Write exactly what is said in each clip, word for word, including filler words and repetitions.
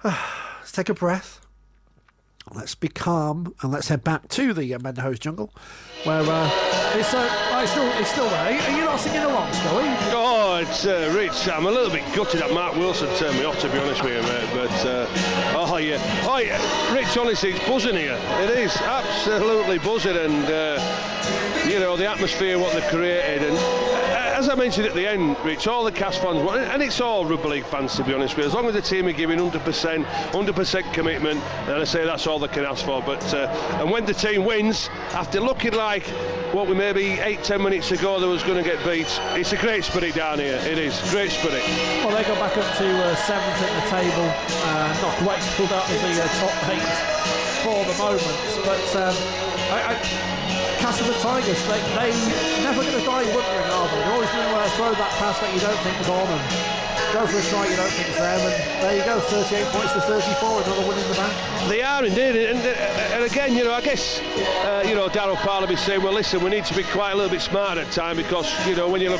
Let's take a breath. Let's be calm and let's head back to the uh, Mendenhall Jungle, where uh, it's, uh, oh, it's, still, it's still there. Are you not singing along, Scully? Oh, it's uh, Rich. I'm a little bit gutted that Mark Wilson turned me off, to be honest with you, mate. But uh, oh yeah, oh yeah, Rich. Honestly, it's buzzing here. It is absolutely buzzing, and uh, you know the atmosphere what they've created. And uh, as I mentioned at the end, Rich, all the Cas fans want, and it's all rugby league fans, to be honest with you. As long as the team are giving one hundred percent, one hundred percent commitment, and I say that's all they can ask for. But uh, and when the team wins, after looking like what we maybe eight, ten minutes ago that was going to get beat, it's a great spirit down here. It is great spirit. Well, they go back up to uh, seventh in the table, uh, not quite pulled out of the uh, top eight for the moment. But um, I, I, Castleford Tigers, they they never going to die wondering, are they? They're always going to uh, throw that pass that you don't think is on and go for a try you don't think is there, and there you go, thirty-eight points to thirty-four, another win in the bank. They are indeed, and, and again, you know, I guess, uh, you know, Darryl Powell will be saying, well, listen, we need to be quite a little bit smart at time, because, you know, when you look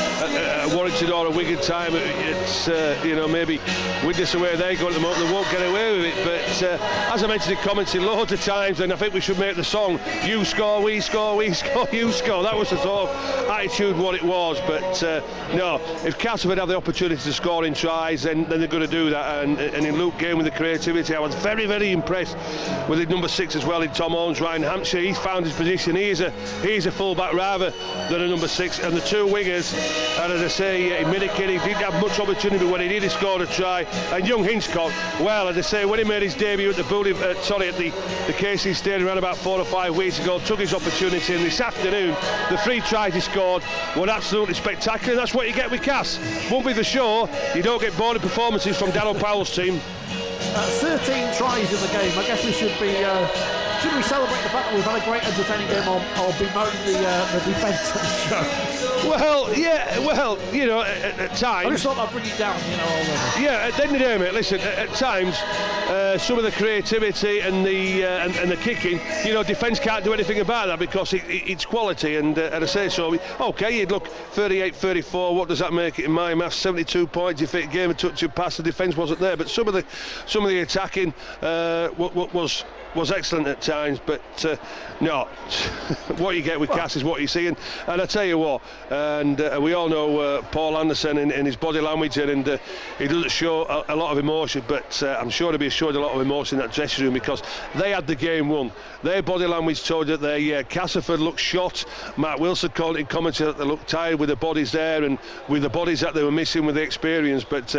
at, at Warrington or a Wigan time, it's, uh, you know, maybe Widnes away they go at the moment, they won't get away with it. But uh, as I mentioned in comments in loads of times, and I think we should make the song, you score, we score, we score, you score. That was the sort of attitude what it was. But uh, no, if Castleford have the opportunity to score in tries, then, then they're going to do that. And, and in Luke Game with the creativity, I was very, very impressed with the number six as well in Tom Holmes, Ryan Hampshire. He's found his position. He is a he's a fullback rather than a number six. And the two wingers, and as I say, in Minikin, he didn't have much opportunity, but when he did, he scored a try. And young Hinchcock, well, as I say, when he made his debut at the Bully, uh, sorry, at the, the K C Stadium around about four or five weeks ago, took his opportunity. And this afternoon, the three tries he scored were absolutely spectacular. And that's what you get with Cass. Won't be the show. You don't get boring performances from Darryl Powell's team. Uh, thirteen tries in the game. I guess we should be uh, should we celebrate the fact that we've had a great entertaining game, or, or bemoan the uh, the defence of the show? Well, yeah, well, you know, at, at times. I just thought I'd bring it down, you know. Already. Yeah, at the end of the day, mate. Listen, at, at times, uh, some of the creativity and the uh, and, and the kicking, you know, defence can't do anything about that because it, it, it's quality. And, uh, and I say so. Okay, you'd look thirty-eight thirty-four. What does that make it in my maths? seventy-two points if it game a touch and pass. The defence wasn't there, but some of the some of the attacking uh, what, what was. was excellent at times, but uh, no, what you get with Cass is what you see. And, and I tell you what, and uh, we all know uh, Paul Anderson in, in his body language, and uh, he doesn't show a, a lot of emotion, but uh, I'm sure he'll be showing a lot of emotion in that dressing room because they had the game won. Their body language told that they, uh, Castleford looked shot. Mark Wilson called it in commentary that they looked tired with the bodies there and with the bodies that they were missing with the experience, but uh,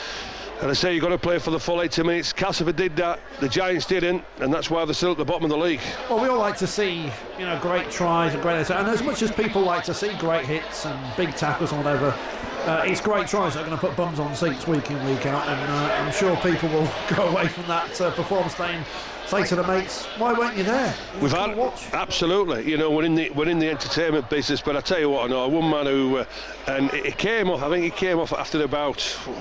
and I say you've got to play for the full eighty minutes. Castleford did that, the Giants didn't, and that's why they're still at the bottom of the league. Well, we all like to see, you know, great tries and great, and as much as people like to see great hits and big tackles and whatever, uh, it's great tries that are going to put bums on seats week in, week out, and uh, I'm sure people will go away from that uh, performance saying, say to the mates, why weren't you there? You We've had watch. Absolutely, you know, we're in the we're in the entertainment business, but I tell you what, I know one man who, uh, and it, it came off. I think he came off after about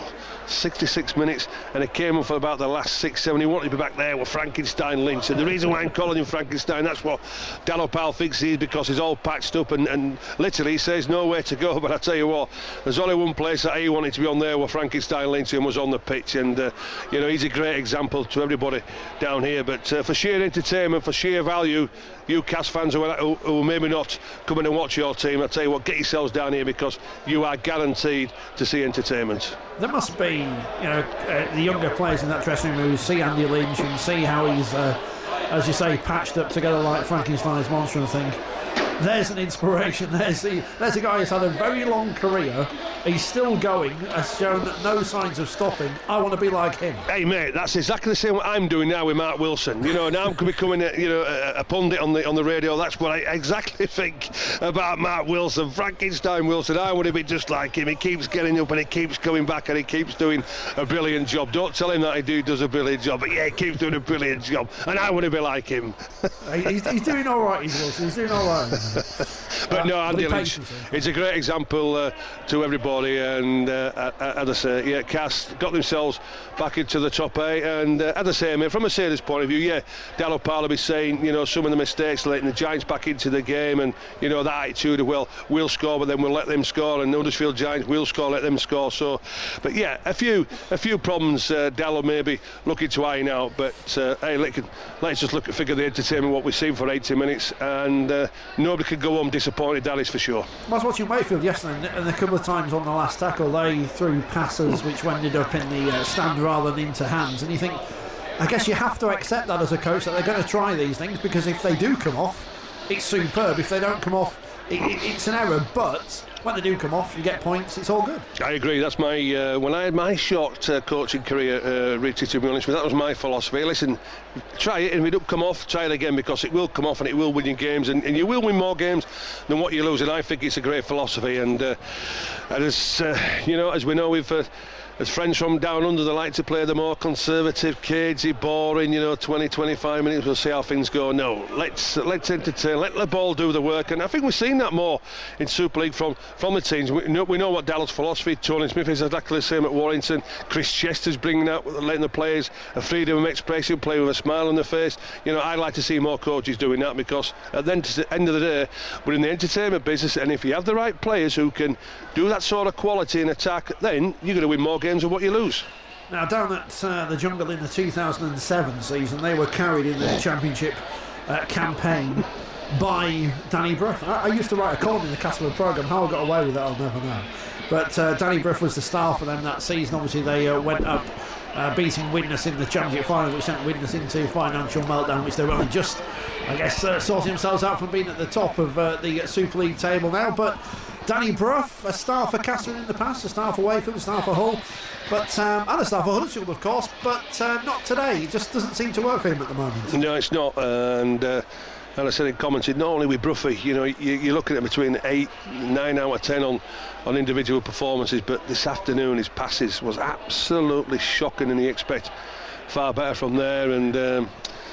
sixty-six minutes, and it came off for about the last six, seven. He wanted to be back there with Frankenstein Lynch, and the reason why I'm calling him Frankenstein, that's what Darryl Powell thinks he is, because he's all patched up, and, and literally he says nowhere to go. But I tell you what, there's only one place that he wanted to be on there where Frankenstein Lynch and was on the pitch, and uh, you know, he's a great example to everybody down here. But uh, for sheer entertainment, for sheer value, you Cas fans who are, who, who are maybe not coming and watch your team, I tell you what, get yourselves down here because you are guaranteed to see entertainment. There must be, you know, uh, the younger players in that dressing room who see Andy Lynch and see how he's, uh, as you say, patched up together like Frankenstein's monster and think, there's an inspiration. There's the there's a guy who's had a very long career. He's still going, has shown no signs of stopping. I want to be like him. Hey mate, that's exactly the same what I'm doing now with Mark Wilson. You know, now I'm becoming a, you know a, a pundit on the on the radio. That's what I exactly think about Mark Wilson, Frankenstein Wilson. I want to be just like him. He keeps getting up and he keeps coming back and he keeps doing a brilliant job. Don't tell him that he do does a brilliant job, but yeah, he keeps doing a brilliant job, and I want to be like him. he's, he's doing all right. He's Wilson. He's doing all right. but uh, no, Andy but Lynch, it's a great example uh, to everybody, and uh, as I say, yeah, Cass got themselves back into the top eight, and uh, as I say, I mean, from a Sailors' point of view, yeah, Darryl Parlerby saying, you know, some of the mistakes letting the Giants back into the game, and you know that attitude of, well, we'll score but then we'll let them score, and Huddersfield Giants will score, let them score. So, but yeah, a few a few problems uh, Darryl may be looking to iron out, but uh, hey, let, let's just look at figure the entertainment what we've seen for eighty minutes, and uh, nobody could go home disappointed, that is for sure. I was watching Wakefield yesterday, and a couple of times on the last tackle they threw passes which ended up in the uh, stand rather than into hands, and you think, I guess you have to accept that as a coach, that they're going to try these things, because if they do come off, it's superb. If they don't come off, it, it, it's an error, but when they do come off, you get points, it's all good. I agree. That's my uh, when I had my short uh, coaching career, uh, Richie, to be honest with you, that was my philosophy. Listen, try it, and if it don't come off, try it again, because it will come off and it will win you games, and, and you will win more games than what you lose, and I think it's a great philosophy. And, uh, and as uh, you know, as we know, we've uh, as friends from down under, they like to play the more conservative, cagey, boring, you know, twenty, twenty-five minutes, we'll see how things go. No, let's let's entertain, let the ball do the work, and I think we've seen that more in Super League from, from the teams. We know, we know what Darryl's philosophy. Tony Smith is exactly the same at Warrington. Chris Chester's bringing out, letting the players a freedom of expression, play with a smile on their face. You know, I'd like to see more coaches doing that, because at the end of the day, we're in the entertainment business, and if you have the right players who can do that sort of quality in attack, then you're going to win more games than what you lose. Now, down at uh, the Jungle in the two thousand seven season, they were carried in the championship uh, campaign by Danny Brough. I, I used to write a column in the Castleford programme. How I got away with it, I'll never know. But uh, Danny Brough was the star for them that season. Obviously, they uh, went up uh, beating Widnes in the championship final, which sent Widnes into financial meltdown, which they were only just, I guess, uh, sorting themselves out from being at the top of uh, the Super League table now. But Danny Brough, a star for Castleford in the past, a star for Wakefield, a star for Hull, but um, and a star for Huddersfield, of course, but uh, not today. It just doesn't seem to work for him at the moment. No, it's not. And uh, and I said it commented, not only with Broughy, you know, you, you're looking at between eight, nine out of ten on, on individual performances, but this afternoon his passes was absolutely shocking, and he expect far better from there. And um,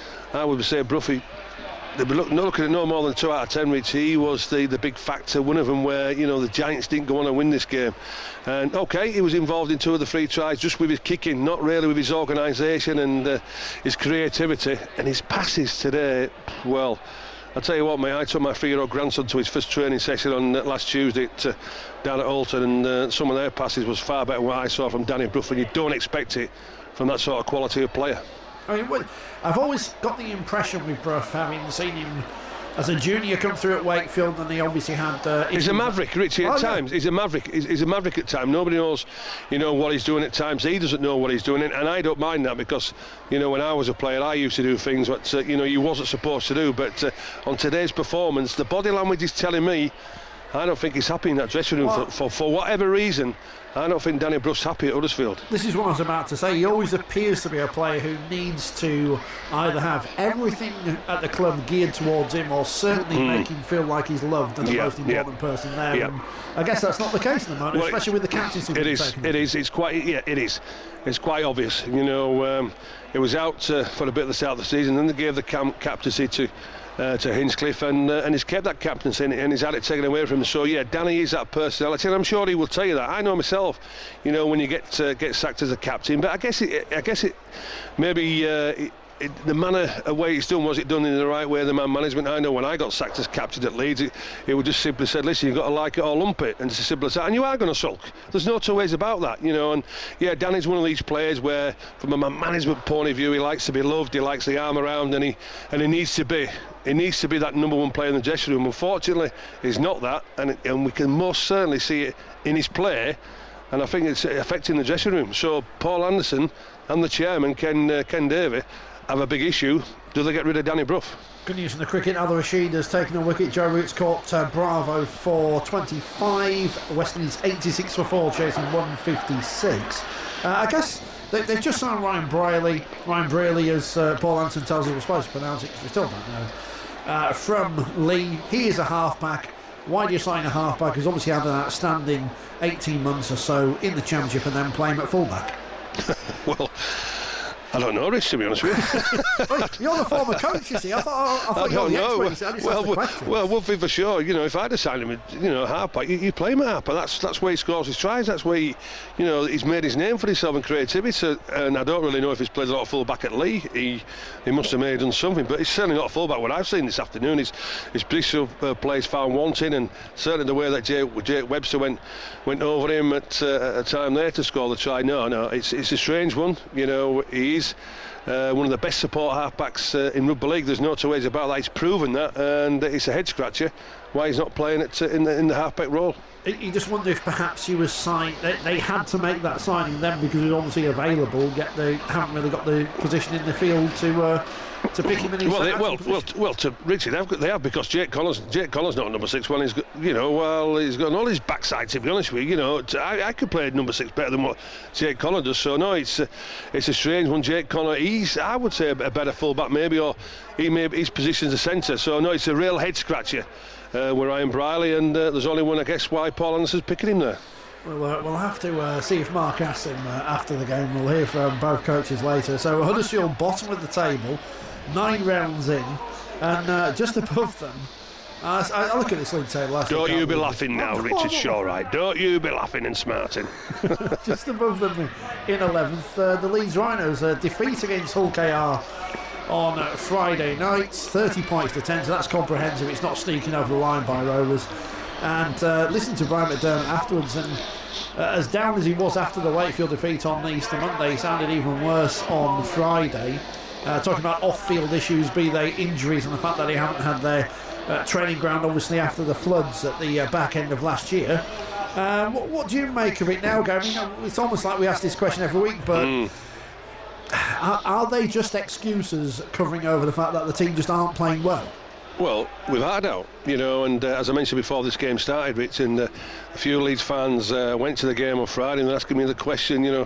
I would say Broughy, they'd be look, not looking at no more than two out of ten, Rich. He was the, the big factor, one of them where, you know, the Giants didn't go on and win this game. And okay, he was involved in two of the three tries just with his kicking, not really with his organisation and uh, his creativity. And his passes today, well, I'll tell you what, mate, I took my three-year-old grandson to his first training session on uh, last Tuesday at, uh, down at Alton, and uh, some of their passes was far better than what I saw from Danny Brough, and you don't expect it from that sort of quality of player. I mean, I've always got the impression with Brough, having seen him as a junior come through at Wakefield, and he obviously had. Uh, he's a maverick, Richie. At oh, times, yeah. he's a maverick. He's, he's a maverick at times. Nobody knows, you know, what he's doing at times. He doesn't know what he's doing, and I don't mind that, because, you know, when I was a player, I used to do things that uh, you know you wasn't supposed to do. But uh, on today's performance, the body language is telling me, I don't think he's happy in that dressing room well, for, for for whatever reason. I don't think Danny Brough's happy at Huddersfield. This is what I was about to say. He always appears to be a player who needs to either have everything at the club geared towards him, or certainly mm. make him feel like he's loved and the yeah, most important yeah. person there. Yeah. And I guess that's not the case in the moment, well, especially with the captaincy. It is. It is. It's quite. Yeah. It is. It's quite obvious. You know, um, it was out uh, for a bit at the start of the season, then they gave the cam- captaincy to. Uh, to Hinchcliffe, and uh, and he's kept that captaincy, and he's had it taken away from him. So yeah, Danny is that personality, and I'm sure he will tell you that. I know myself, you know, when you get uh, get sacked as a captain, but I guess it, I guess it maybe uh, it, it, the manner of way it's done, was it done in the right way, the man management? I know when I got sacked as captain at Leeds, it, it would just simply said, listen, you've got to like it or lump it, and it's as simple as that, and you are going to sulk. There's no two ways about that, you know. And yeah, Danny's one of these players where, from a man management point of view, he likes to be loved, he likes the arm around, and he and he needs to be. He needs to be that number one player in the dressing room. Unfortunately, he's not that, and, and we can most certainly see it in his play, and I think it's affecting the dressing room. So Paul Anderson and the chairman, Ken uh, Ken Davey, have a big issue. Do they get rid of Danny Brough? Good news from the cricket. Al Rashid has taken a wicket. Joe Root's caught uh, Bravo for twenty-five. West Indies eighty-six for four, chasing one fifty-six. Uh, I guess they, they've just signed Ryan Braley. Ryan Braley, as uh, Paul Anderson tells us, we're supposed to pronounce it because we still don't know. Uh, from Lee, he is a halfback. Why do you sign a halfback? He's obviously had an outstanding eighteen months or so in the Championship and then playing at fullback. Well, I don't know, Rich, to be honest with you. Well, you're the former coach, you see. I thought, I thought I you were don't the know. expert. I just well, asked the question. well, one thing for sure, you know, if I'd have signed him, at, you know, halfback, you, you play him at halfback. That's that's where he scores his tries. That's where he, you know, he's made his name for himself in creativity. And I don't really know if he's played a lot of fullback at Lee. He he must have made done something, but he's certainly not a fullback. What I've seen this afternoon is his Bristol uh, plays found wanting, and certainly the way that Jake, Jake Webster went went over him at, uh, at a time there to score the try. No, no, it's it's a strange one. You know, he's. Uh, one of the best support halfbacks uh, in rugby league. There's no two ways about that. He's proven that, and it's a head scratcher why he's not playing it in the in the halfback role. You just wonder if perhaps he was signed. They, they had to make that signing then because he was obviously available. Yet they haven't really got the position in the field to uh, to pick him in his well, they, well, well, well, to Richard, they've got, they have because Jake Collins, Jake Collins not number six. Well, he's got, you know, well, he's got all his backside. To be honest with you, you know, to, I, I could play number six better than what Jake Collins does. So no, it's a, it's a strange one. Jake Collins, he's, I would say, a, a better fullback maybe, or he maybe his position's a centre. So no, it's a real head scratcher uh, with Ryan Briley, and uh, there's only one, I guess, why Paul Anderson's picking him there. Well, uh, we'll have to uh, see if Mark asks him uh, after the game. We'll hear from both coaches later. So Huddersfield bottom of the table. Nine rounds in, and uh, just above them. Uh, I, I look at this league table. I Don't you be laughing this. now, oh, Richard oh, Shaw, right? Don't you be laughing and smarting. Just above them in eleventh, uh, the Leeds Rhinos, a defeat against Hull K R on uh, Friday night, thirty points to ten, so that's comprehensive. It's not sneaking over the line by Rovers. And uh, listen to Brian McDermott afterwards, and uh, as down as he was after the Wakefield defeat on Easter Monday, he sounded even worse on Friday. Uh, talking about off-field issues, be they injuries and the fact that they haven't had their uh, training ground obviously after the floods at the uh, back end of last year. Uh, what, what do you make of it now, Gary? You know, it's almost like we ask this question every week, but mm. are, are they just excuses covering over the fact that the team just aren't playing well? Well, without a doubt, you know, and uh, as I mentioned before this game started, Rich, and uh, a few Leeds fans uh, went to the game on Friday and they're asking me the question, you know,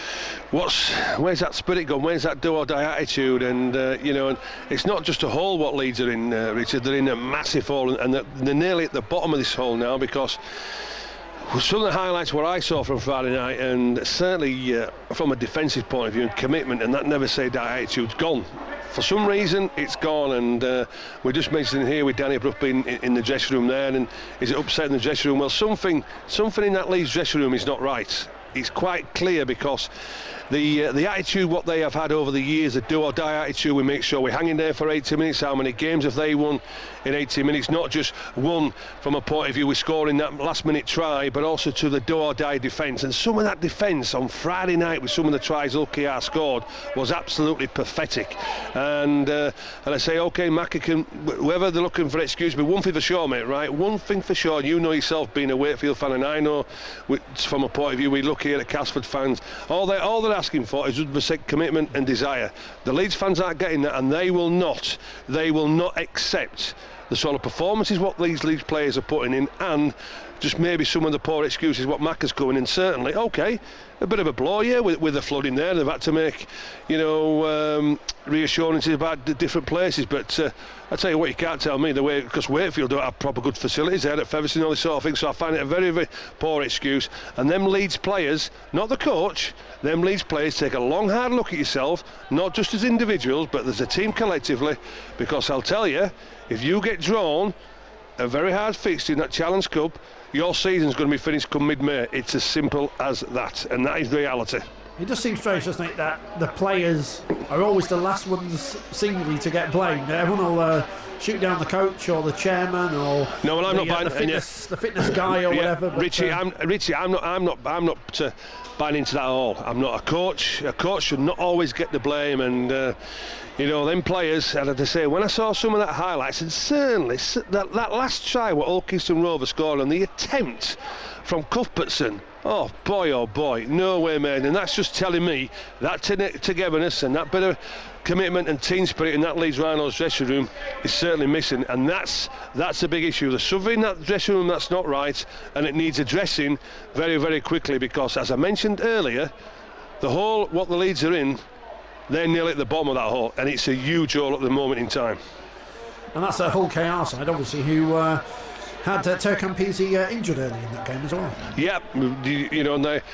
what's where's that spirit gone? Where's that do or die attitude? And uh, you know, and it's not just a hole what Leeds are in, uh, Richard. They're in a massive hole, and they're, they're nearly at the bottom of this hole now because some of the highlights what I saw from Friday night, and certainly uh, from a defensive point of view and commitment, and that never say die attitude's gone. For some reason, it's gone, and uh, we're just mentioning here with Danny Brough being in, in the dressing room there, and is it upsetting the dressing room? Well, something, something in that Leeds dressing room is not right. It's quite clear because the uh, the attitude what they have had over the years, the do or die attitude, we make sure we're hanging there for eighty minutes. How many games have they won in eighty minutes? Not just one from a point of view with scoring that last minute try, but also to the do or die defence. And some of that defence on Friday night with some of the tries Hull K R scored was absolutely pathetic. And uh, and I say, okay, Mackie can, whoever they're looking for excuse me, one thing for sure, mate, right? One thing for sure, you know yourself being a Wakefield fan, and I know from a point of view we look here at Casford fans, all they all they're asking for is one hundred percent commitment and desire. The Leeds fans aren't getting that, and they will not they will not accept the sort of performances what these Leeds players are putting in, and just maybe some of the poor excuses what Mac is coming in. Certainly, okay, a bit of a blow, yeah, with, with the flooding there. They've had to make, you know, um, reassurances about the different places. But uh, I tell you what, you can't tell me the way, because Wakefield don't have proper good facilities there at Featherstone, all this sort of thing. So I find it a very, very poor excuse. And them Leeds players, not the coach, them Leeds players take a long, hard look at yourself, not just as individuals, but as a team collectively. Because I'll tell you, if you get drawn a very hard fixture in that Challenge Cup, your season's going to be finished come mid-May. It's as simple as that, and that is reality. It does seem strange, doesn't it, that the players are always the last ones seemingly to get blamed. Everyone will uh, shoot down the coach or the chairman or no, well, I'm the, not uh, buying the, fitness, the fitness guy or yeah, whatever. But, Richie, uh, I'm Richie. I'm not. I'm not. I'm not uh, buying into that at all. I'm not a coach. A coach should not always get the blame, and uh, you know, them players. And as I say, when I saw some of that highlights, and certainly that, that last try what Hull Kingston Rovers scored on the attempt from Cuthbertson. Oh boy, oh boy, no way, man. And that's just telling me that t- togetherness and that bit of commitment and team spirit in that Leeds Rhinos dressing room is certainly missing, and that's that's a big issue. There's something in that dressing room that's not right, and it needs addressing very, very quickly, because as I mentioned earlier, the hole what the Leeds are in, they're nearly at the bottom of that hole, and it's a huge hole at the moment in time. And that's a Hull K R side, obviously, who uh, had uh, Turk Campese uh, injured early in that game as well. Yeah, you, you know, and they,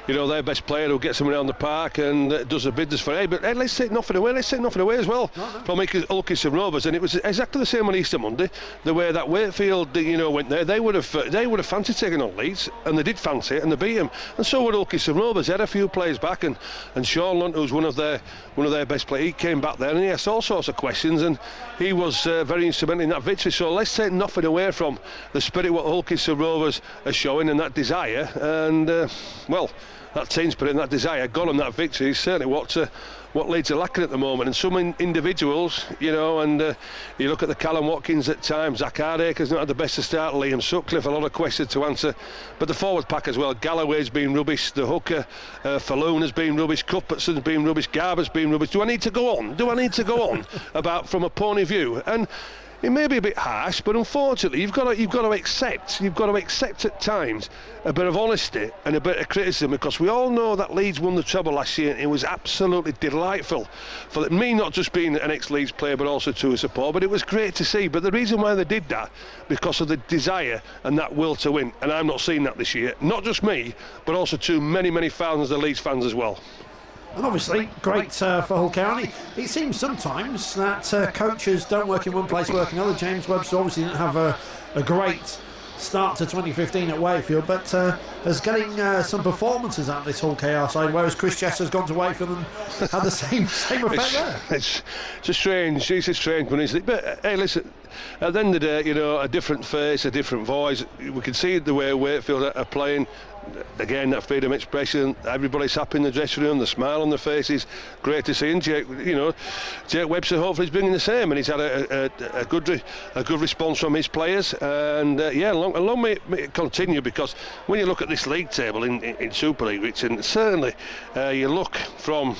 you know, their best player who gets them around the park and uh, does the business for. Hey, but hey, let's take nothing away. Let's take nothing away as well no, no. from Hull-Kingston Rovers, and it was exactly the same on Easter Monday. The way that Wakefield, you know, went there, they would have uh, they would have fancied taking on Leeds, and they did fancy it, and they beat them. And so would Hull-Kingston Rovers. They had a few players back, and and Sean Lunt, who's one of their one of their best players, he came back there and he asked all sorts of questions, and he was uh, very instrumental in that victory. So let's take nothing away from the spirit what Hull-Kingston Rovers are showing and that desire, and uh, well, that team spirit and that desire gone on that victory is certainly what uh, what Leeds are lacking at the moment. And some in individuals, you know, and uh, you look at the Callum Watkins at times, Zach Hardaker's not had the best to start, Liam Sutcliffe, a lot of questions to answer, but the forward pack as well. Galloway's been rubbish, the hooker, uh, Falloon has been rubbish, Cuthbertson's been rubbish, Garber's been rubbish. Do I need to go on? Do I need to go on about from a point of view? And it may be a bit harsh, but unfortunately you've got to you've got to accept you've got to accept at times a bit of honesty and a bit of criticism, because we all know that Leeds won the treble last year, and it was absolutely delightful for me, not just being an ex-Leeds player but also to a support. But it was great to see. But the reason why they did that, because of the desire and that will to win, and I'm not seeing that this year. Not just me, but also to many many thousands of Leeds fans as well. And obviously, great uh, for Hull County. It seems sometimes that uh, coaches don't work in one place, work in another. James Webster obviously didn't have a, a great start to twenty fifteen at Wakefield, but uh, is getting uh, some performances out of this Hull K R side, whereas Chris Chester's gone to Wakefield and had the same same effect it's, there. It's, it's a strange, it's a strange one, isn't it? But uh, hey, listen, at the end of the day, you know, a different face, a different voice. We can see the way Wakefield are, are playing. Again, that freedom of expression, everybody's happy in the dressing room, the smile on their faces, great to see. And Jake, you know, Jake Webster hopefully is bringing the same, and he's had a, a, a good re, a good response from his players. And uh, yeah, long, long may it continue, because when you look at this league table in, in, in Super League, Richard, certainly uh, you look from,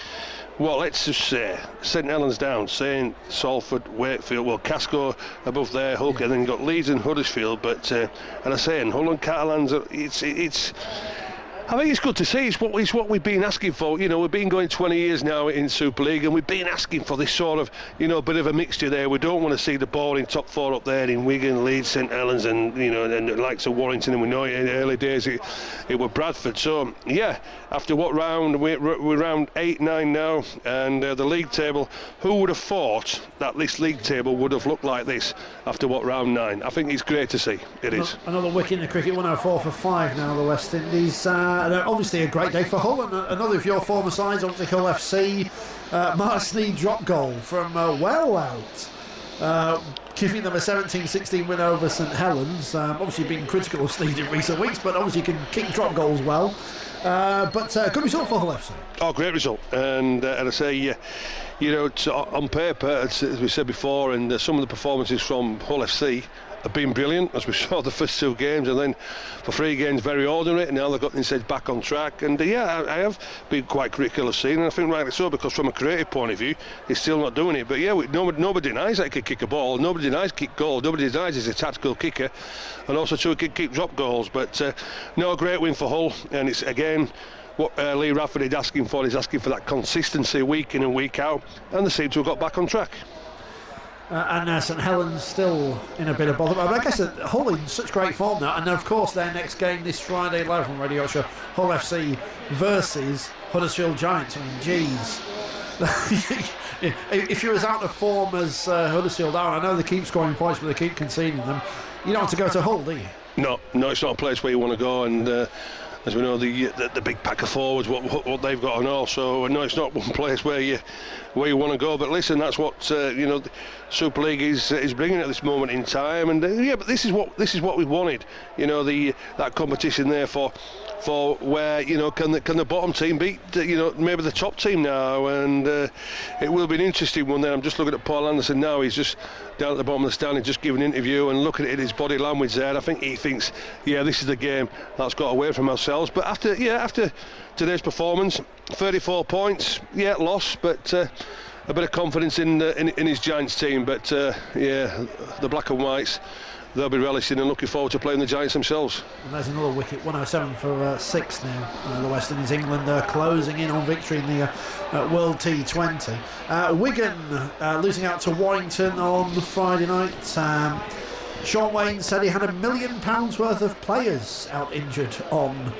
well, let's just say St Helens down, Saint Salford, Wakefield, well, Casco above there, Hull, yeah. And then you've got Leeds and Huddersfield. But uh, and I say, in Hull and Catalans, it's it's. I think it's good to see. It's what, it's what we've been asking for. You know, we've been going twenty years now in Super League, and we've been asking for this sort of, you know, bit of a mixture there. We don't want to see the boring top four up there in Wigan, Leeds, St Helens, and you know, and the likes of Warrington. And we know in the early days it, it was Bradford. So yeah, after what round we're, we're round eight, nine now, and uh, the league table. Who would have thought that this league table would have looked like this after what round nine? I think it's great to see. It is another wicket in the cricket. one oh four for five now. The West Indies. Uh, obviously a great day for Hull, and another of your former sides, obviously Hull F C. Uh, Mark Sneed drop goal from uh, well out, uh, giving them a seventeen sixteen win over St Helens. Um, obviously been critical of Sneed in recent weeks, but obviously can kick drop goals well. Uh, but uh, good result for Hull F C. Oh, great result. And, uh, and I say, uh, you know, to, on paper, as, as we said before, and uh, some of the performances from Hull F C have been brilliant, as we saw the first two games, and then for three games very ordinary, and now they've got themselves back on track. And uh, yeah, I, I have been quite critical of Sneed, and I think rightly so, because from a creative point of view he's still not doing it. But yeah, we, nobody, nobody denies that he can kick a ball, nobody denies kick goals, nobody denies he's a tactical kicker, and also too, he can kick drop goals. But uh, no, great win for Hull, and it's again what uh, Lee Radford is asking for. He's asking for that consistency week in and week out, and they seem to have got back on track. Uh, and uh, St Helens still in a bit of bother. But I guess that Hull in such great form now. And of course, their next game this Friday live on Radio Show, Hull F C versus Huddersfield Giants. I mean, geez. If you're as out of form as uh, Huddersfield are, I know they keep scoring points, but they keep conceding them. You don't want to go to Hull, do you? No, no, it's not a place where you want to go. And uh, as we know, the, the the big pack of forwards, what what, what they've got on all. So no, it's not one place where you where you want to go. But listen, that's what uh, you know, the Super League is is bringing at this moment in time. And uh, yeah, but this is what this is what we wanted. You know, the that competition there for. For where, you know, can the can the bottom team beat, you know, maybe the top team now? And uh, it will be an interesting one there. I'm just looking at Paul Anderson now. He's just down at the bottom of the standing, just giving an interview and looking at his body language there. I think he thinks, yeah, this is the game that's got away from ourselves. But after, yeah, after today's performance, thirty-four points, yeah, loss, but uh, a bit of confidence in, uh, in in his Giants team. But uh, yeah, the black and whites, they'll be relishing and looking forward to playing the Giants themselves. And there's another wicket, one oh seven for uh, six now. Uh, the West Indies, England uh, closing in on victory in the uh, uh, World T twenty. Uh, Wigan uh, losing out to Warrington on Friday night. Um, Sean Wayne said he had a million pounds worth of players out injured on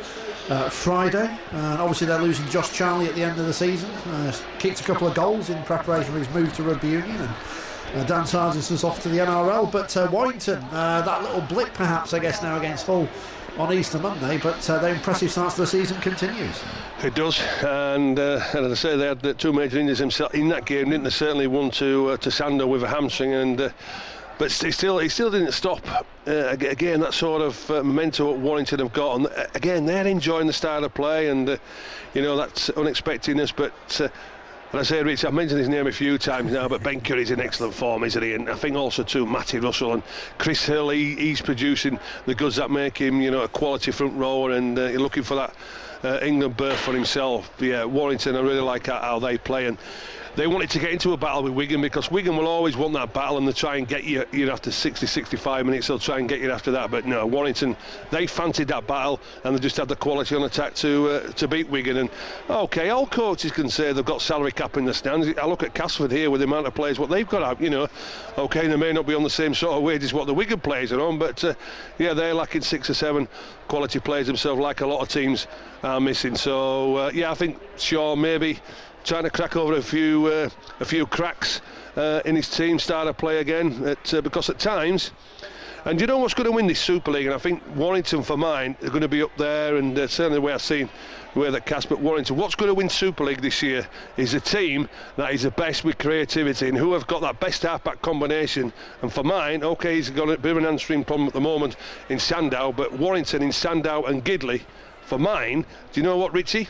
uh, Friday. And obviously they're losing Josh Charlie at the end of the season. Uh, kicked a couple of goals in preparation for his move to rugby union. And uh, Dan Sargent is off to the N R L. But uh, Warrington, uh, that little blip perhaps, I guess, now against Hull on Easter Monday, but uh, their impressive start to the season continues. It does, and, uh, and as I say, they had uh, two major injuries themselves in that game, didn't they? Certainly one to uh, to Sando with a hamstring, and uh, but he still he still didn't stop. Uh, again, that sort of uh, momentum what Warrington have got, and uh, again they're enjoying the style of play, and uh, you know that's unexpectedness, but. Uh, And I say, Rich, I've mentioned his name a few times now, but Ben Curry's in excellent form, isn't he? And I think also too Matty Russell and Chris Hill. He, he's producing the goods that make him, you know, a quality front rower, and uh, you're looking for that uh, England berth for himself. Yeah, Warrington, I really like how they play, and they wanted to get into a battle with Wigan, because Wigan will always want that battle, and they'll try and get you, you know, after sixty, sixty-five minutes, they'll try and get you after that. But no, Warrington, they fancied that battle, and they just had the quality on attack to uh, to beat Wigan. And okay, all coaches can say they've got salary cap in the stands. I look at Castleford here with the amount of players what they've got out, you know. Okay, they may not be on the same sort of wages what the Wigan players are on, but uh, yeah, they're lacking six or seven quality players themselves, like a lot of teams are missing. So uh, yeah, I think Shaw maybe trying to crack over a few uh, a few cracks uh, in his team, start to play again, at, uh, because at times, and you know what's going to win this Super League, and I think Warrington for mine are going to be up there, and uh, certainly the way I've seen the way that Casper Warrington, what's going to win Super League this year is a team that is the best with creativity and who have got that best half-back combination. And for mine, okay, he's got a bit of an hamstring problem at the moment in Sandow, but Warrington in Sandow and Gidley, for mine, do you know what, Richie?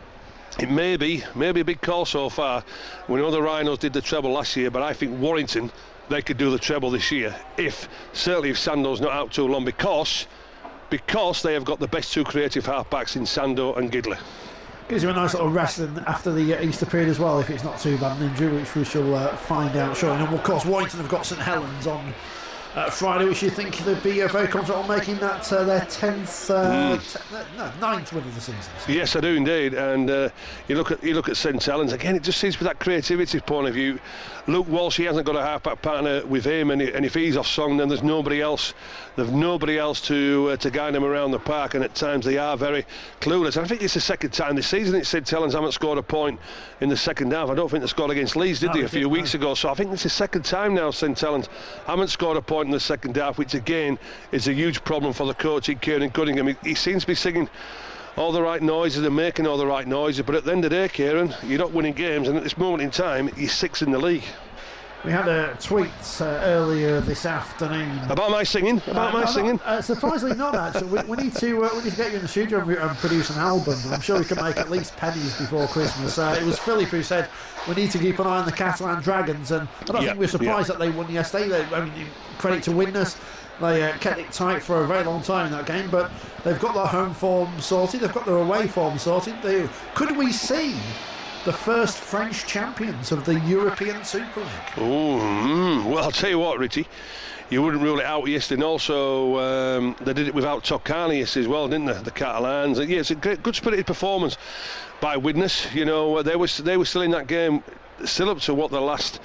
It may be, maybe a big call so far. We know the Rhinos did the treble last year, but I think Warrington, they could do the treble this year, if, certainly if Sandow's not out too long, because because they have got the best two creative half-backs in Sando and Gidley. Gives you a nice little rest in, after the uh, Easter period as well, if it's not too bad an injury, which we shall uh, find out shortly. And of course, Warrington have got St Helens on Uh, Friday, which you think they'd be uh, very confident on making that uh, their tenth, uh, mm. t- no, ninth win of the season. So. Yes, I do indeed. And uh, you look at you look at St Helens again. It just seems with that creativity point of view. Luke Walsh, he hasn't got a half-back partner with him, and, and if he's off song, then there's nobody else. There's nobody else to uh, to guide them around the park, and at times they are very clueless. And I think it's the second time this season that St Helens haven't scored a point in the second half. I don't think they scored against Leeds, did no, they, they a few didn't, weeks no. ago? So I think it's the second time now St Helens haven't scored a point in the second half, which again is a huge problem for the coach, Kieran Cunningham. He, he seems to be singing all the right noises and making all the right noises, but at the end of the day, Kieran, you're not winning games, and at this moment in time, you're sixth in the league. We had a tweet uh, earlier this afternoon about my singing. About uh, my no, singing. Not, uh, surprisingly not actually. We, we need to uh, we need to get you in the studio and, and produce an album. I'm sure we can make at least pennies before Christmas. Uh, it was Philip who said we need to keep an eye on the Catalan Dragons, and I don't yeah, think we're surprised yeah. that they won yesterday. They, I mean, credit to Widnes. They uh, kept it tight for a very long time in that game, but they've got their home form sorted. They've got their away form sorted. They, could we see the first French champions of the European Super League? Oh, mm, well, I'll tell you what, Richie, you wouldn't rule it out yesterday. And also, um, they did it without Tocani yesterday as well, didn't they? The Catalans. Yeah, it's a great, good spirited performance by Widnes. You know, they were they were still in that game, still up to what the last.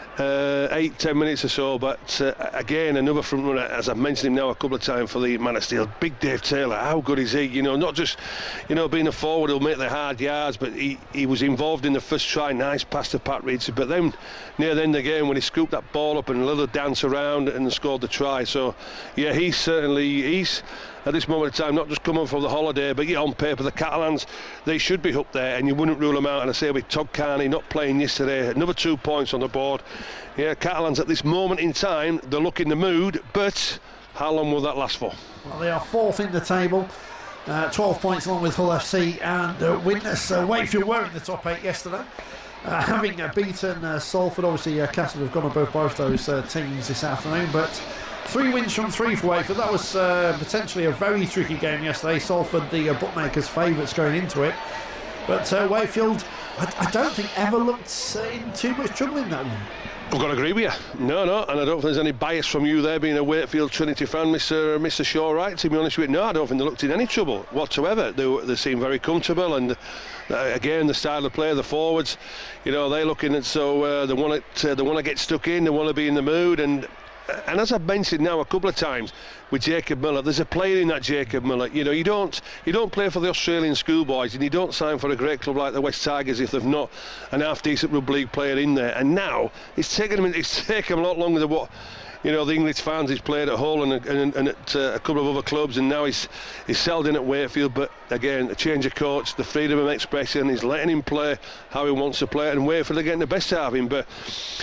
Uh, eight, ten minutes or so, but uh, again, another front runner, as I've mentioned him now a couple of times for the Man of Steel, Big Dave Taylor. How good is he? You know, not just, you know, being a forward who'll make the hard yards, but he, he was involved in the first try, nice pass to Pat Reed, but then near the end of the game when he scooped that ball up and a little dance around and scored the try. So yeah, he's certainly, he's at this moment in time not just coming from the holiday, but yeah, on paper the Catalans, they should be up there, and you wouldn't rule them out. And I say with Todd Carney not playing yesterday, another two points on the board. Yeah, Catalans at this moment in time, they're looking the mood, but how long will that last for? Well, they are fourth in the table, uh, twelve points along with Hull F C and uh, Widnes. Uh, Wakefield were in the top eight yesterday, uh, having uh, beaten uh, Salford. Obviously, uh, Castle have gone on both both those uh, teams this afternoon, but three wins from three for Wakefield. That was uh, potentially a very tricky game yesterday. Salford, the uh, bookmakers' favourites going into it, but uh, Wakefield, I, I don't think ever looked uh, in too much trouble in that one. I've got to agree with you. No, no, and I don't think there's any bias from you there, being a Wakefield Trinity fan, Mister Mister Shaw, right? To be honest with you, no, I don't think they looked in any trouble whatsoever. They, they seem very comfortable, and uh, again, the style of play, the forwards, you know, they're looking at so uh, they want to uh, they want to get stuck in, they want to be in the mood, and and as I've mentioned now a couple of times with Jacob Miller, there's a player in that Jacob Miller. You know, you don't you don't play for the Australian schoolboys, and you don't sign for a great club like the West Tigers if they've not an half decent rugby league player in there. And now it's taken him it's taken him a lot longer than what, you know, the English fans. He's played at Hull and, and, and at uh, a couple of other clubs, and now he's he's settled in at Wakefield. But again, a change of coach, the freedom of expression, he's letting him play how he wants to play, and Wakefield are getting the best out of him. But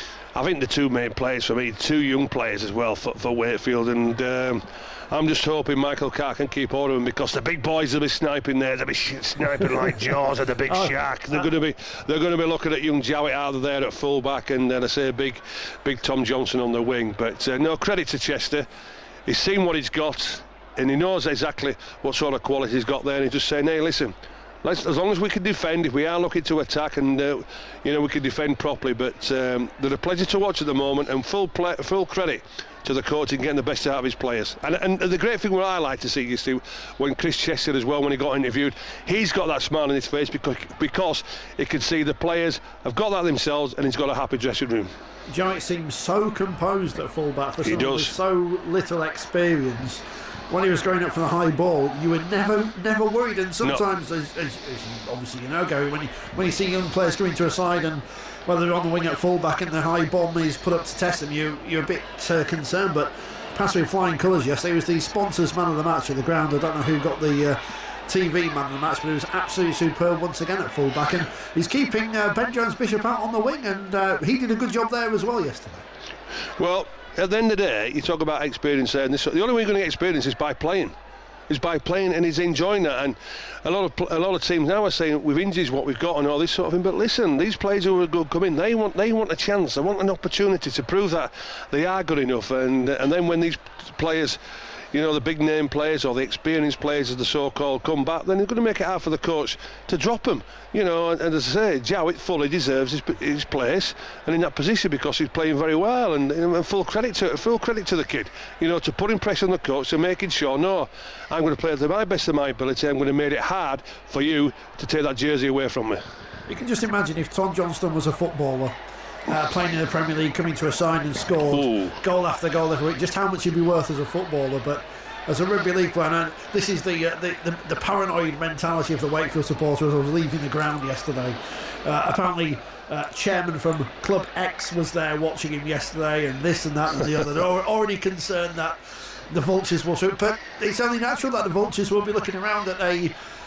I think the two main players for me, two young players as well for, for Wakefield, and um, I'm just hoping Michael Carr can keep hold of them, because the big boys will be sniping there. They'll be sniping like Jaws at the big oh, shark. They're uh, going to be they're going to be looking at young Jowett out there at fullback, and then I say big big Tom Johnson on the wing. But uh, no, credit to Chester. He's seen what he's got, and he knows exactly what sort of quality he's got there, and he's just saying, hey, listen, let's, as long as we can defend, if we are looking to attack, and uh, you know, we can defend properly. But um, they're a pleasure to watch at the moment, and full play, full credit to the coach in getting the best out of his players. And, and the great thing what I like to see, you see, when Chris Chester as well, when he got interviewed, he's got that smile on his face because because he can see the players have got that themselves, and he's got a happy dressing room. Jowett seems so composed at fullback for he someone does. with so little experience. When he was going up for the high ball, you were never never worried. And sometimes, no. as, as, as obviously you know, Gary, when you when you see young players coming to a side, and whether they're on the wing at fullback and the high bomb is put up to test them, you you're a bit uh, concerned. But passed with flying colours yesterday. He was the sponsors man of the match at the ground. I don't know who got the uh, T V man of the match, but he was absolutely superb once again at fullback, and he's keeping uh, Ben Jones Bishop out on the wing, and uh, he did a good job there as well yesterday. Well, at the end of the day, you talk about experience there, and this, the only way you're going to get experience is by playing. Is by playing, and he's enjoying that. And a lot of a lot of teams now are saying with injuries what we've got and all this sort of thing. But listen, these players who are good come in, they want they want a chance, they want an opportunity to prove that they are good enough. And and then when these players, you know, the big name players or the experienced players as the so-called come back, then they're going to make it hard for the coach to drop them. You know, and, and as I say, Jowett fully deserves his, his place and in that position because he's playing very well, and, and full credit to full credit to the kid. You know, to putting pressure on the coach and making sure, no, I'm going to play to my best of my ability. I'm going to make it hard for you to take that jersey away from me. You can just imagine if Tom Johnston was a footballer. Uh, playing in the Premier League, coming to a side and scored Ooh. goal after goal every week, just how much he'd be worth as a footballer. But as a rugby league player, and this is the, uh, the, the the paranoid mentality of the Wakefield supporter as I was leaving the ground yesterday. Uh, apparently uh, chairman from Club X was there watching him yesterday, and this and that and the other. They're already concerned that the Vultures will shoot, but it's only natural that the Vultures will be looking around at a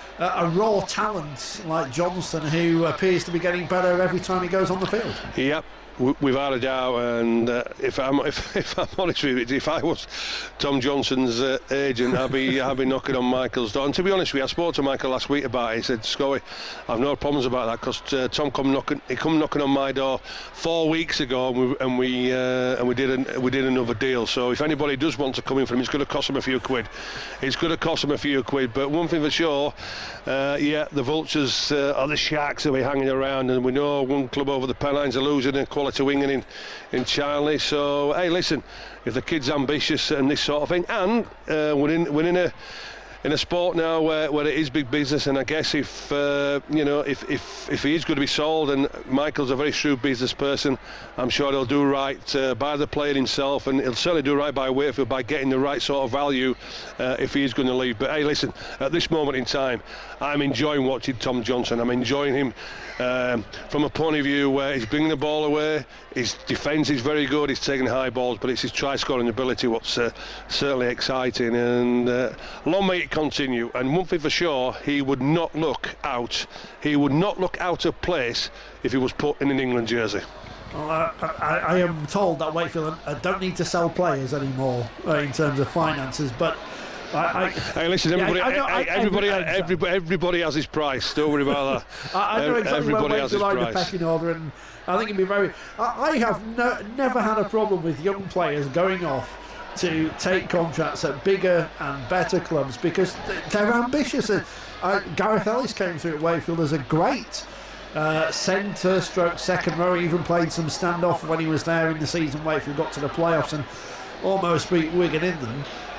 a raw talent like Johnston, who appears to be getting better every time he goes on the field. Yep, without a doubt. And uh, if I'm if, if I'm honest with you, if I was Tom Johnson's uh, agent, I'd be I'd be knocking on Michael's door. And to be honest with you, I spoke to Michael last week about it. He said, "Scully, I've no problems about that because uh, Tom come knocking he come knocking on my door four weeks ago, and we and we, uh, and we did an, we did another deal. So if anybody does want to come in for him, it's going to cost him a few quid. It's going to cost him a few quid. But one thing for sure." Uh, yeah, the Vultures uh, or the Sharks will be hanging around, and we know one club over the Pennines are losing a quality winger in, in Charlie. So, hey, listen, if the kid's ambitious and this sort of thing, and uh, we're in we're in a in a sport now where, where it is big business, and I guess if uh, you know if, if if he is going to be sold, and Michael's a very shrewd business person, I'm sure he'll do right uh, by the player himself, and he'll certainly do right by Wakefield by getting the right sort of value uh, if he is going to leave. But hey, listen, at this moment in time, I'm enjoying watching Tom Johnson. I'm enjoying him um, from a point of view where he's bringing the ball away, his defence is very good, he's taking high balls, but it's his try-scoring ability what's uh, certainly exciting, and uh, long may it continue. And one thing for sure, he would not look out he would not look out of place if he was put in an England jersey. Well, uh, I, I am told that Wakefield uh, don't need to sell players anymore uh, in terms of finances, but I, I, hey, listen, everybody, yeah, I, I know, I, everybody, everybody, everybody, everybody has his price. Don't worry about that. I, I know exactly everybody where has his like price. The pecking order, and I think it'd be very. I, I have no, never had a problem with young players going off to take contracts at bigger and better clubs because they're ambitious. And uh, Gareth Ellis came through at Wakefield as a great uh, centre stroke second row. He even played some standoff when he was there in the season. Wakefield got to the playoffs and almost beat Wigan in them.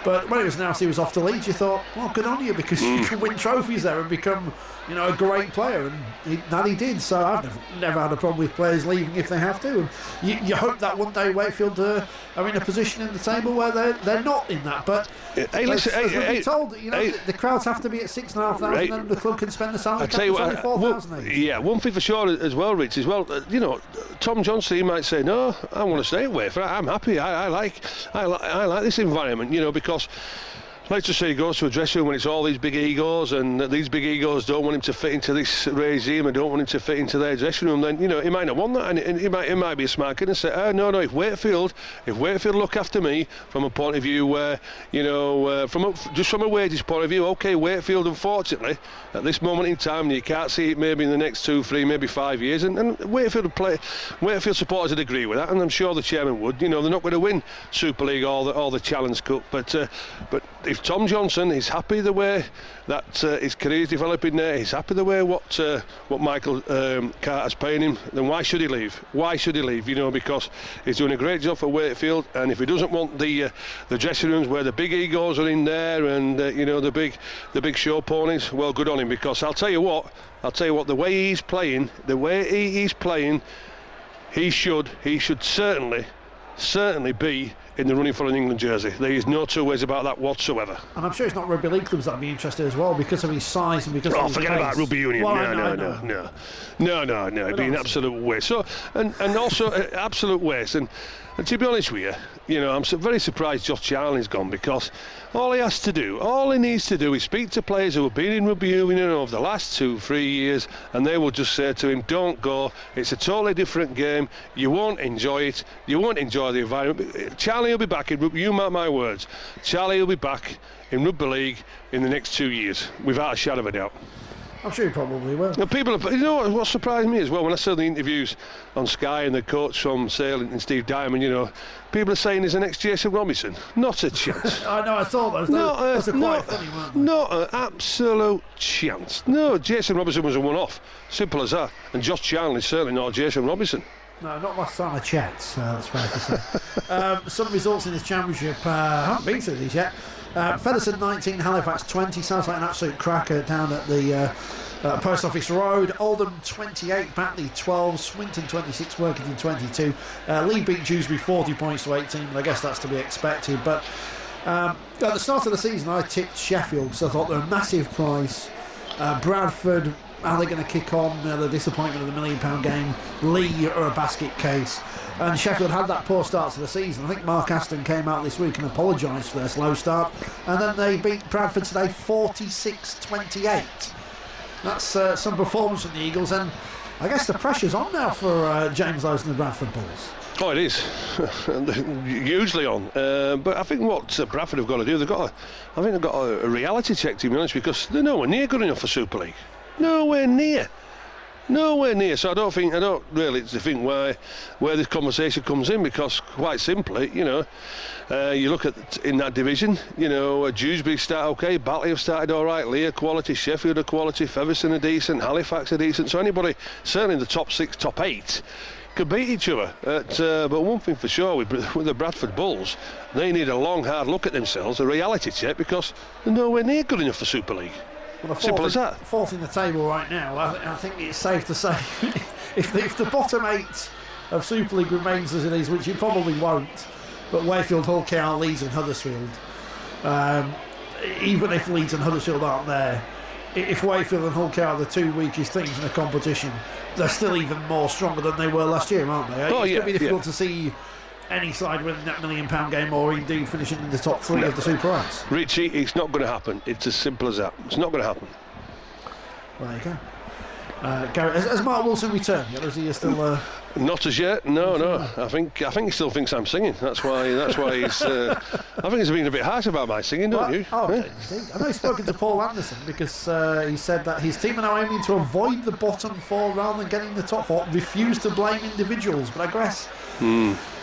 But when it was announced he was off to Leeds, you thought, well, good on you, because mm. you can win trophies there and become, you know, a great player, and he, that he did. So I've never, never had a problem with players leaving if they have to. And you, you hope that one day Wakefield uh, are in a position in the table where they're they're not in that. But hey, listen, as, as hey, we've hey, been told, you know, hey, the, the crowds have to be at six and a half thousand, right. and the club can spend the salary I cap tell you only what, four thousand. well, yeah, one thing for sure as well, Rich, as well. Uh, you know, Tom Johnson, he might say, no, I want to stay away from it. I'm happy. I, I like, I like, I like this environment. You know, because. Let's just say he goes to a dressing room when it's all these big egos, and these big egos don't want him to fit into this regime and don't want him to fit into their dressing room. Then, you know, he might not want that, and, and he might he might be a smart kid and say, oh, no, no, if Wakefield, if Wakefield look after me from a point of view where, you know, uh, from a, just from a wages point of view, okay, Wakefield, unfortunately, at this moment in time, you can't see it maybe in the next two, three, maybe five years, and, and Wakefield would play, Wakefield supporters would agree with that, and I'm sure the chairman would. You know, they're not going to win Super League or the, or the Challenge Cup, but uh, but if Tom Johnson is happy the way that uh, his career is developing there, he's happy the way what uh, what Michael um, Carter's paying him, then why should he leave? Why should he leave? You know, because he's doing a great job for Wakefield, and if he doesn't want the uh, the dressing rooms where the big egos are in there and uh, you know the big the big show ponies, well, good on him, because I'll tell you what, I'll tell you what, the way he's playing, the way he, he's playing, he should he should certainly certainly be in the running for an England jersey. There is no two ways about that whatsoever. And I'm sure it's not rugby league clubs that'd be interested as well, because of his size and because oh, of his forget pace. about rugby union. Well, no, no, no, no, no, no, no, no, no. It'd be an absolute waste. So, and and also uh, absolute waste. And, and to be honest with you, you know, I'm so very surprised Josh Charlton's gone, because all he has to do, all he needs to do, is speak to players who have been in rugby union over the last two, three years, and they will just say to him, "Don't go. It's a totally different game. You won't enjoy it. You won't enjoy the environment." Charlie will be back in rugby. You mark my words. Charlie will be back in rugby league in the next two years, without a shadow of a doubt. I'm sure he probably will. Now, people, are, you know what, what surprised me as well, when I saw the interviews on Sky and the coach from Sale and Steve Diamond, you know, people are saying he's the next Jason Robinson. Not a chance. I know, I thought those. Not those a, are quite not, funny, weren't they? Not an absolute chance. No, Jason Robinson was a one-off. Simple as that. And Josh Charlton is certainly not Jason Robinson. No, not last time I checked, so that's fair to say. um, some results in this championship, uh, I haven't been through these yet. Uh, Featherstone nineteen, Halifax twenty, sounds like an absolute cracker down at the uh, uh, Post Office Road. Oldham twenty-eight, Batley twelve, Swinton twenty-six, Workington twenty-two. Uh, Lee beat Dewsbury forty points to eighteen, but I guess that's to be expected. But um, at the start of the season, I tipped Sheffield, because I thought they're a massive price. Uh, Bradford, are they going to kick on? Uh, the disappointment of the million pound game. Lee are a basket case. And Sheffield had that poor start to the season. I think Mark Aston came out this week and apologised for their slow start. And then they beat Bradford today forty-six twenty-eight. That's uh, some performance from the Eagles. And I guess the pressure's on now for uh, James Lowes and the Bradford Bulls. Oh, it is. Hugely on. Uh, but I think what uh, Bradford have got to do, they've got a, I think they've got a, a reality check, to be honest, because they're nowhere near good enough for Super League. Nowhere near. Nowhere near. So I don't think I don't really think why where this conversation comes in, because quite simply, you know, uh, you look at in that division, you know, uh, Dewsbury start okay, Batley have started all right, Lee are quality, Sheffield are quality, Featherstone are decent, Halifax are decent. So anybody, certainly in the top six, top eight, could beat each other. At, uh, but one thing for sure with, with the Bradford Bulls, they need a long, hard look at themselves, a reality check, because they're nowhere near good enough for Super League. Well, simple as that. Fourth in the table right now. I, th- I think it's safe to say, if, the, if the bottom eight of Super League remains as it is, which it probably won't, but Wakefield, Hull K R, Leeds and Huddersfield, um, even if Leeds and Huddersfield aren't there, if Wakefield and Hull K R are the two weakest teams in the competition, they're still even more stronger than they were last year, aren't they? Oh, it's yeah, going to be difficult yeah. to see any side winning that million pound game, or indeed finishing in the top three no. of the Super eights. Richie, it's not going to happen. It's as simple as that. It's not going to happen. There you go. Uh, Gary, has, has Mark Wilson returned yet, or is he still? Uh... Not as yet. No, no. I think I think he still thinks I'm singing. That's why. That's why he's. Uh, I think he's been a bit harsh about my singing, don't well, you? Oh, yeah. indeed. I know he's spoken to Paul Anderson, because uh, he said that his team are now aiming to avoid the bottom four rather than getting the top four. Refuse to blame individuals, but I guess. Mm.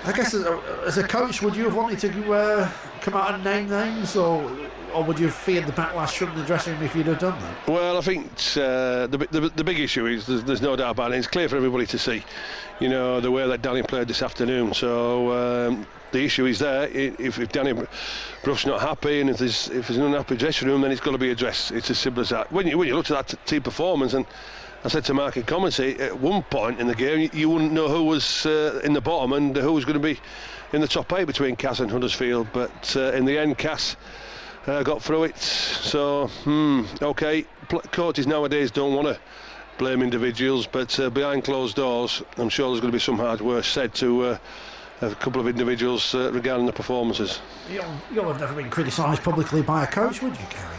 I guess as a, as a coach, would you have wanted to uh, come out and name names, or or would you have feared the backlash from the dressing room if you'd have done that? Well, I think uh, the, the the big issue is there's, there's no doubt about it. It's clear for everybody to see, you know, the way that Danny played this afternoon. So um, the issue is there. If, if Danny Bruff's not happy, and if there's if there's an unhappy dressing room, then it's got to be addressed. It's as simple as that. When you when you looked at that team performance, and I said to Mark in commentary, at one point in the game, you, you wouldn't know who was uh, in the bottom and who was going to be in the top eight between Cass and Huddersfield. But uh, in the end, Cass uh, got through it. So, hmm, okay, coaches nowadays don't want to blame individuals, but uh, behind closed doors, I'm sure there's going to be some hard words said to uh, a couple of individuals uh, regarding the performances. You'll, you'll have never been criticised publicly by a coach, would you, Gary?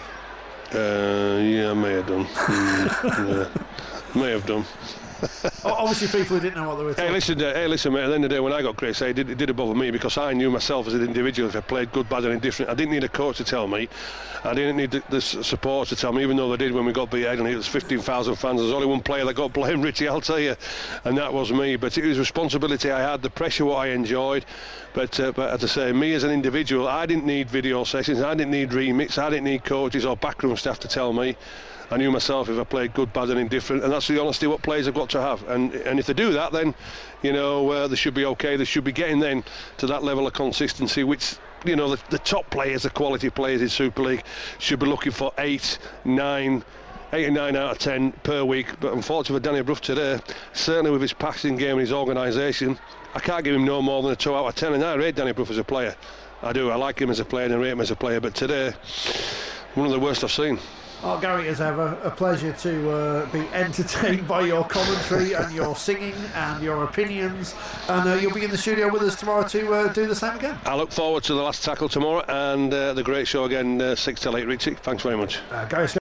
Uh, yeah, I may have done. mm, yeah. May have done. Obviously, people who didn't know what they were talking. Hey, listen, uh, hey, listen, mate. At the end of the day, when I got criticised, it did, it did bother me because I knew myself as an individual if I played good, bad, and indifferent. I didn't need a coach to tell me. I didn't need the, the support to tell me, even though they did when we got beat. And it was fifteen thousand fans. There's only one player that got blamed, Richie, I'll tell you, and that was me. But it was responsibility I had, the pressure what I enjoyed. But, uh, but as I say, me as an individual, I didn't need video sessions. I didn't need remix. I didn't need coaches or backroom staff to tell me. I knew myself if I played good, bad and indifferent, and that's the honesty what players have got to have. And and if they do that, then, you know, uh, they should be okay. They should be getting then to that level of consistency, which, you know, the, the top players, the quality players in Super League should be looking for eight, nine, eight and nine out of ten per week. But unfortunately for Danny Bruff today, certainly with his passing game and his organisation, I can't give him no more than a two out of ten. And I rate Danny Bruff as a player. I do. I like him as a player and I rate him as a player. But today, one of the worst I've seen. Oh, Gary, as ever, a pleasure to uh, be entertained by your commentary and your singing and your opinions. And uh, you'll be in the studio with us tomorrow to uh, do the same again. I look forward to the last tackle tomorrow and uh, the great show again, uh, six till eight. Richie, thanks very much. Uh, Gary